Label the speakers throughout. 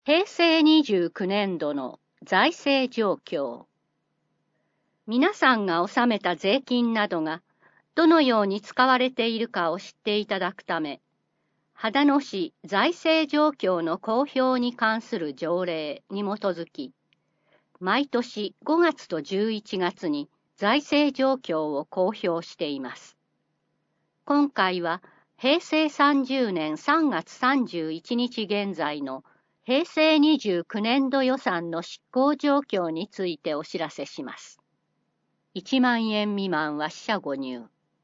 Speaker 1: 平成29年度の財政状況。皆さんが納めた税金などがどのように使われているかを知っていただくため、秦野市財政状況の公表に関する条例に基づき、毎年5月と11月に財政状況を公表しています。今回は平成30年3月31日現在の平成29年度予算の執行状況についてお知らせします。1万円未満は四捨五入。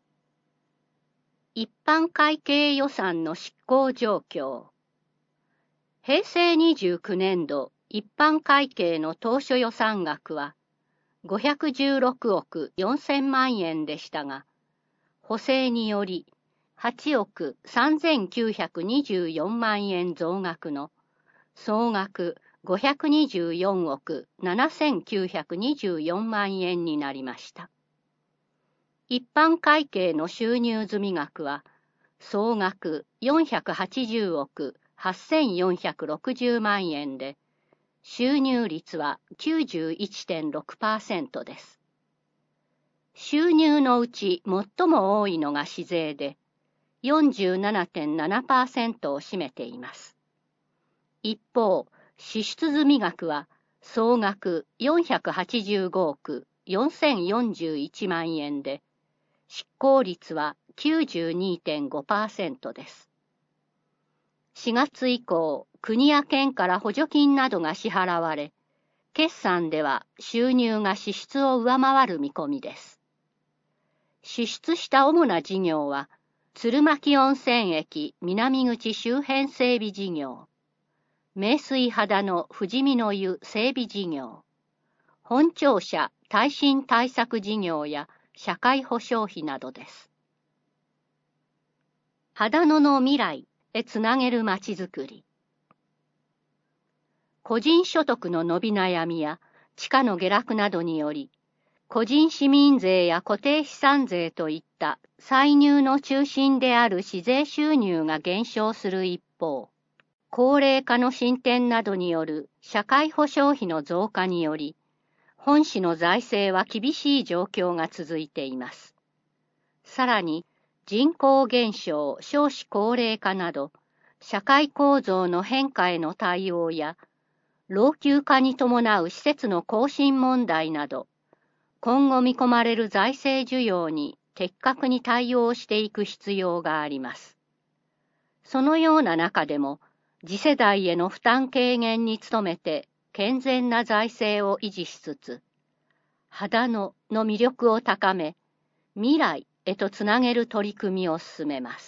Speaker 1: 一般会計予算の執行状況。平成29年度一般会計の当初予算額は516億4000万円でしたが、補正により8億3924万円増額の総額524億7924万円になりました。一般会計の収入済額は総額480億8460万円で、収入率は 91.6% です。収入のうち最も多いのが市税で 47.7% を占めています。一方、支出済額は総額485億4041万円で、執行率は 92.5% です。4月以降、国や県から補助金などが支払われ、決算では収入が支出を上回る見込みです。支出した主な事業は、鶴巻温泉駅南口周辺整備事業、名水秦野富士見の湯整備事業、本庁舎耐震対策事業や社会保障費などです。秦野の未来へつなげるまちづくり。個人所得の伸び悩みや地価の下落などにより、個人市民税や固定資産税といった歳入の中心である市税収入が減少する一方、高齢化の進展などによる社会保障費の増加により、本市の財政は厳しい状況が続いています。さらに、人口減少、少子高齢化など、社会構造の変化への対応や、老朽化に伴う施設の更新問題など、今後見込まれる財政需要に的確に対応していく必要があります。そのような中でも、次世代への負担軽減に努めて健全な財政を維持しつつ、秦野の魅力を高め、未来へとつなげる取り組みを進めます。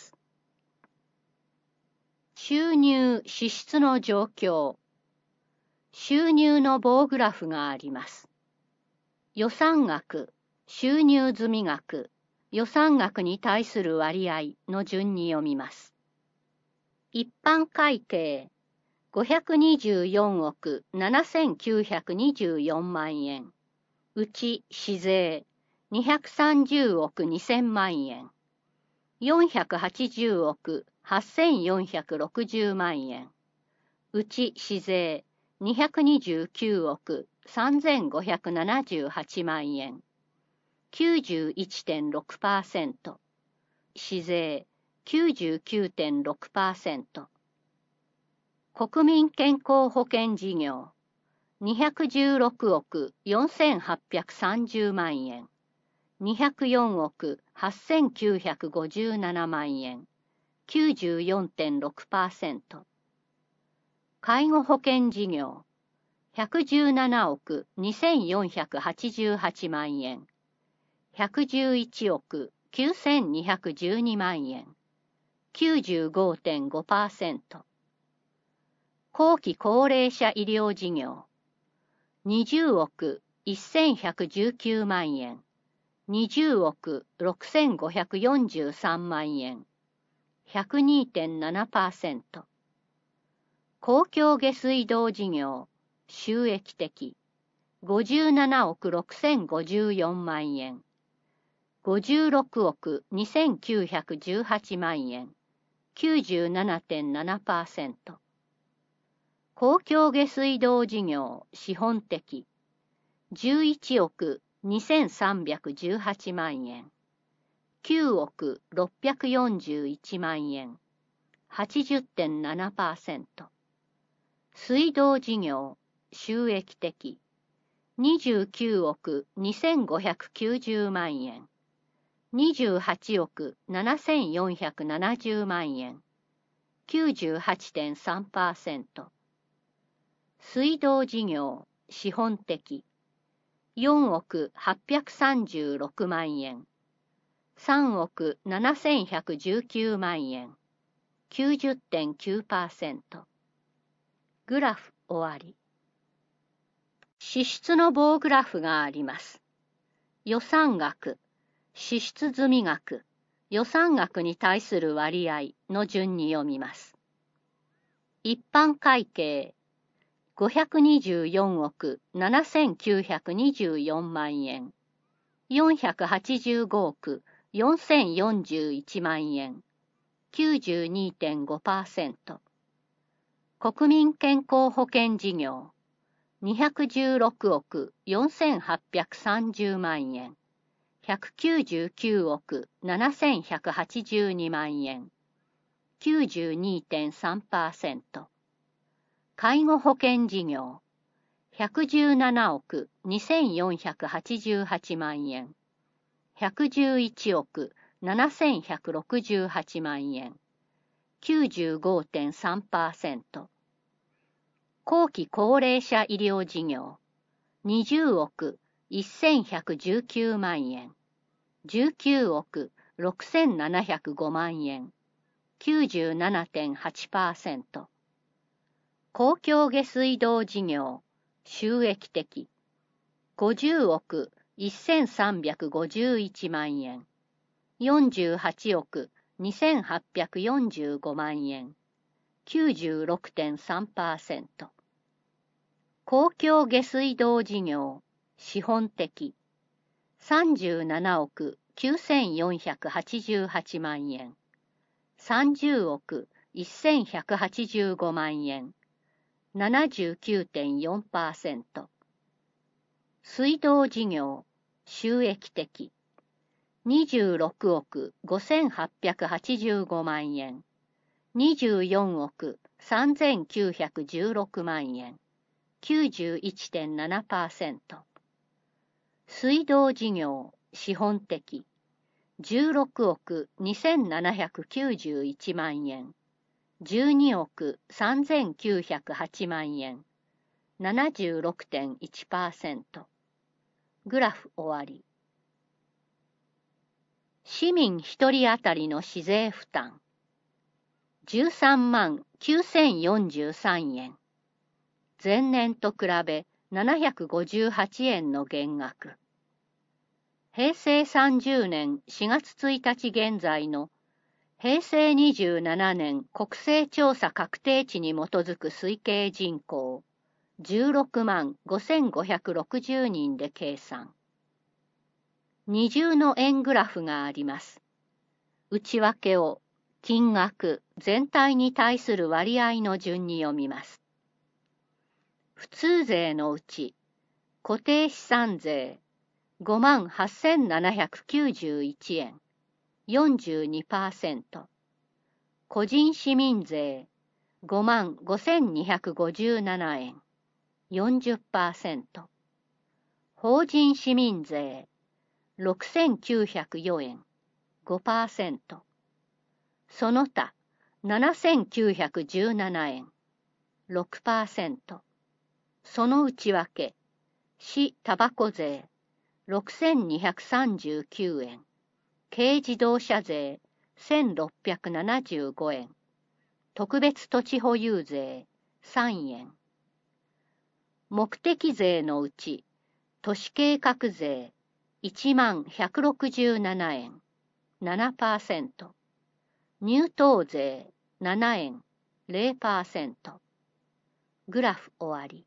Speaker 1: 収入・支出の状況。収入の棒グラフがあります。予算額、収入済額、予算額に対する割合の順に読みます。一般会計、524億7924万円。うち市税、230億2000万円。480億8460万円。うち市税、229億3578万円。91.6%。市税、99.6%。国民健康保険事業、216億4830万円。204億8957万円。94.6%。介護保険事業、117億2488万円。111億9212万円。95.5%。後期高齢者医療事業、20億1119万円。20億6543万円。102.7%。公共下水道事業、収益的、57億6054万円。56億2918万円。97.7%。 公共下水道事業資本的11億2318万円、9億641万円、80.7%。水道事業収益的29億2590万円、28億7470万円、98.3%。水道事業資本的4億836万円、3億7119万円、90.9%。グラフ終わり。支出の棒グラフがあります。予算額、支出済額、予算額に対する割合の順に読みます。一般会計524億7924万円、485億4041万円、92.5%。国民健康保険事業216億4830万円、199億7182万円、92.3%。介護保険事業117億2488万円、111億7168万円、95.3%。後期高齢者医療事業20億1119万円、19億6705万円、97.8%。公共下水道事業収益的50億1351万円、48億2845万円、96.3%。公共下水道事業資本的37億9488万円、30億1185万円、79.4%。水道事業収益的26億5885万円、24億3916万円、91.7%。水道事業資本的16億2791万円、12億3908万円、76.1%。グラフ終わり。市民一人当たりの市税負担13万9043円。前年と比べ758円の減額。平成30年4月1日現在の平成27年国勢調査確定値に基づく推計人口16万5560人で計算。二重の円グラフがあります。内訳を金額全体に対する割合の順に読みます。普通税のうち固定資産税5万8791円 42%、個人市民税5万5257円 40%、法人市民税6904円 5%、その他7917円 6%、その内訳市たばこ税6239円、軽自動車税1675円、特別土地保有税3円。目的税のうち都市計画税1万167円 7%、入湯税7円 0%。グラフ終わり。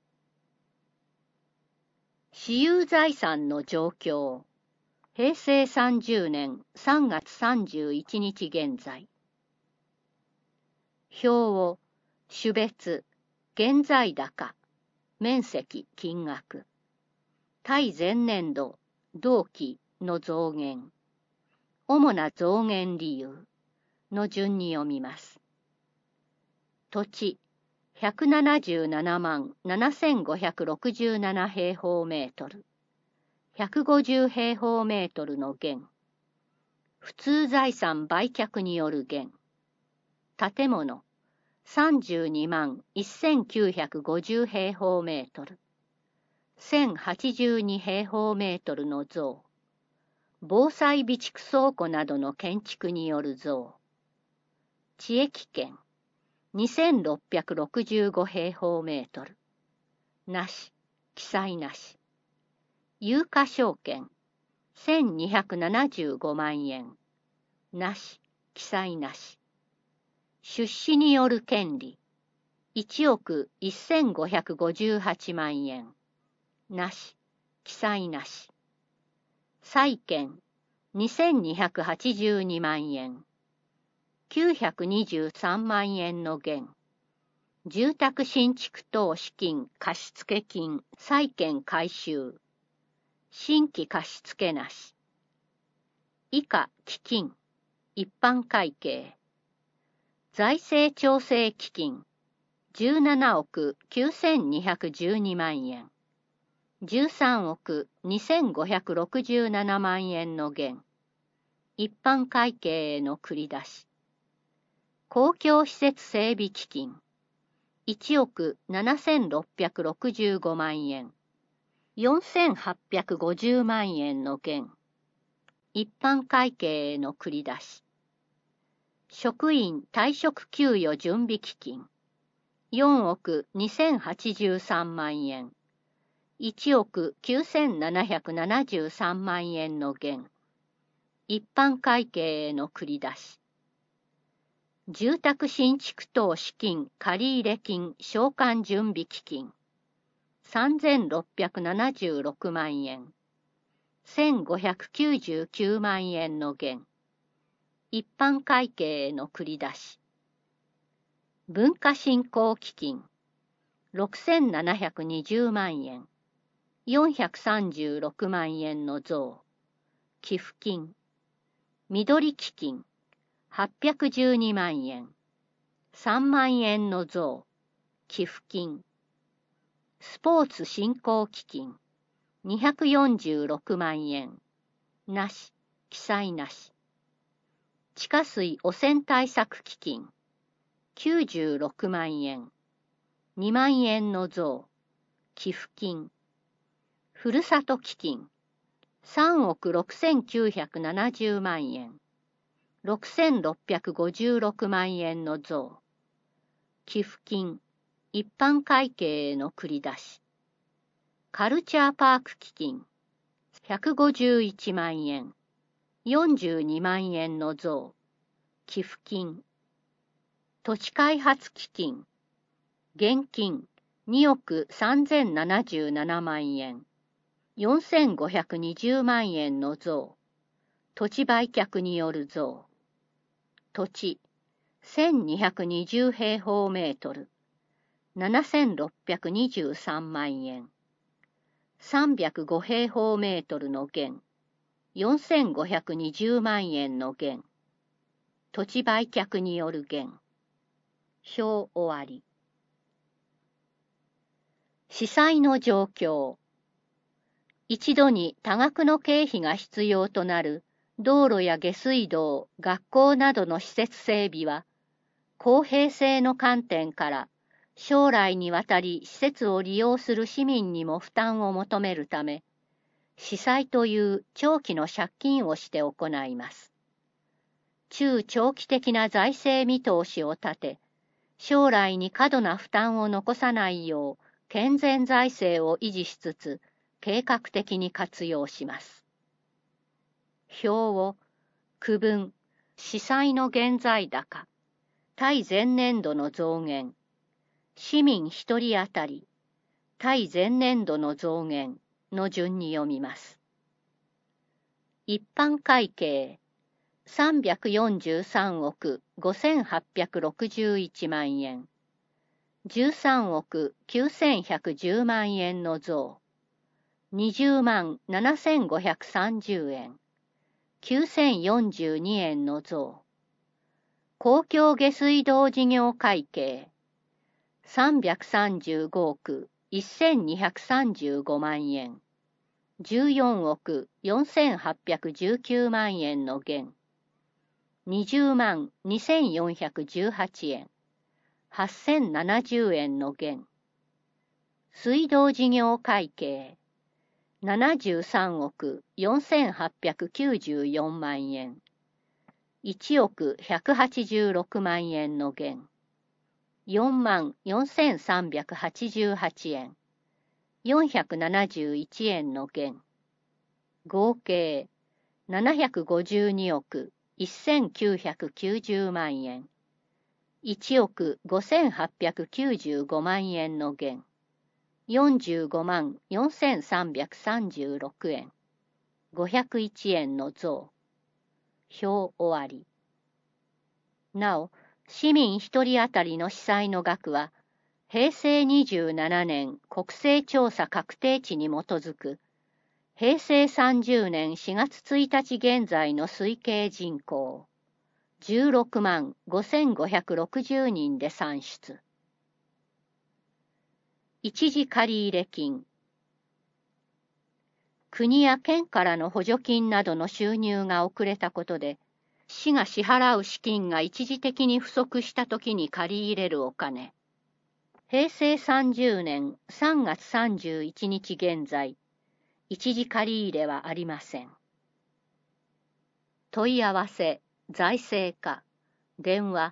Speaker 1: 私有財産の状況平成30年3月31日現在。表を種別、 現在高、面積、金額。対前年度、同期の増減。主な増減理由の順に読みます。土地、177万7567平方メートル。150平方メートルの減。普通財産売却による減。建物、32万1950平方メートル。1082平方メートルの増。防災備蓄倉庫などの建築による増。地域圏、2665平方メートル。なし、記載なし。有価証券、1275万円。なし、記載なし。出資による権利、1億1558万円。なし、記載なし。債券、2282万円。923万円の減。住宅新築等資金貸付金債券回収。新規貸付なし。以下基金、一般会計。財政調整基金、17億9212万円。13億2567万円の減。一般会計への繰り出し。公共施設整備基金、1億7665万円。4850万円の減。一般会計への繰り出し。職員退職給与準備基金、4億2083万円。1億9773万円の減。一般会計への繰り出し。住宅新築等資金借入金償還準備基金、3676万円。1599万円の減。一般会計への繰り出し。文化振興基金、6720万円。436万円の増。寄付金。緑基金、812万円。3万円の増。寄付金。スポーツ振興基金、246万円。なし、記載なし。地下水汚染対策基金、96万円。2万円の増。寄付金。ふるさと基金、3億6970万円。6656万円の増。寄付金、一般会計への繰り出し。カルチャーパーク基金、151万円。42万円の増。寄付金。土地開発基金、現金2億3077万円。4520万円の増。土地売却による増。土地、1220平方メートル。7623万円。305平方メートルの減。4520万円の減。土地売却による減。表終わり。司祭の状況。一度に多額の経費が必要となる道路や下水道、学校などの施設整備は、公平性の観点から将来にわたり施設を利用する市民にも負担を求めるため、司祭という長期の借金をして行います。中長期的な財政見通しを立て、将来に過度な負担を残さないよう健全財政を維持しつつ、計画的に活用します。表を区分、司祭の現在高、対前年度の増減、市民1人当たり、対前年度の増減の順に読みます。一般会計、343億5861万円。 13億9110万円の増。20万7530円。9042円の増。公共下水道事業会計。335億1235万円。14億4819万円の減。20万2418円。8070円の減。水道事業会計。73億4894万円。1億186万円の減。4万4388円。471円の減。合計752億1990万円。1億5895万円の減。45万4336円。501円の増。表終わり。なお、市民一人当たりの負債の額は、平成27年国勢調査確定値に基づく、平成30年4月1日現在の推計人口、16万5560人で算出。一時借入金。国や県からの補助金などの収入が遅れたことで、市が支払う資金が一時的に不足したときに借り入れるお金。平成30年3月31日現在、一時借り入れはありません。問い合わせ、財政課、電話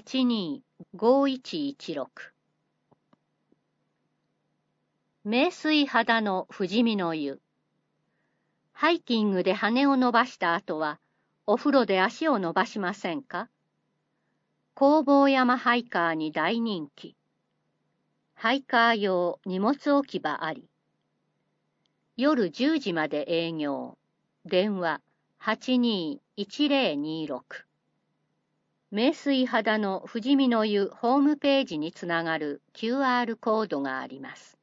Speaker 1: 825116。名水肌の富士見の湯。ハイキングで羽を伸ばした後は、お風呂で足を伸ばしませんか？弘法山ハイカーに大人気。ハイカー用荷物置き場あり。夜10時まで営業。電話821026。名水肌の富士見の湯ホームページにつながる QR コードがあります。